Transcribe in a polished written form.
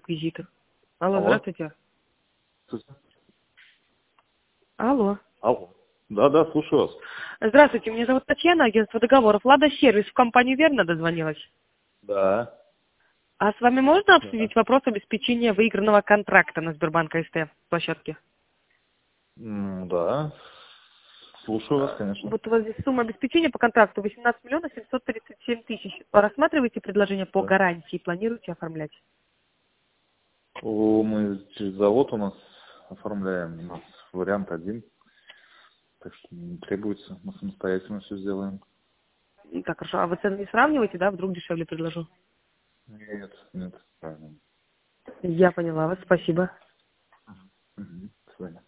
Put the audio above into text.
реквизиты. Алло, Алло. здравствуйте. Алло. Алло. Да, слушаю вас. Здравствуйте, меня зовут Татьяна, агентство договоров. Лада Сервис, в компанию верно дозвонилась? Да. А с вами можно Да. обсудить вопрос обеспечения выигранного контракта на Сбербанк АСТ площадке? Да. Слушаю вас, конечно. Вот у вас здесь сумма обеспечения по контракту 18 миллионов 737 тысяч. Рассматриваете предложение по Да. гарантии, планируете оформлять? Мы через завод у нас оформляем. У нас вариант один. Так что не требуется. Мы самостоятельно все сделаем. Так, хорошо. А вы цены не сравниваете, да? Вдруг дешевле предложу. Нет. Правильно. Я поняла вас, спасибо. Угу. До свидания.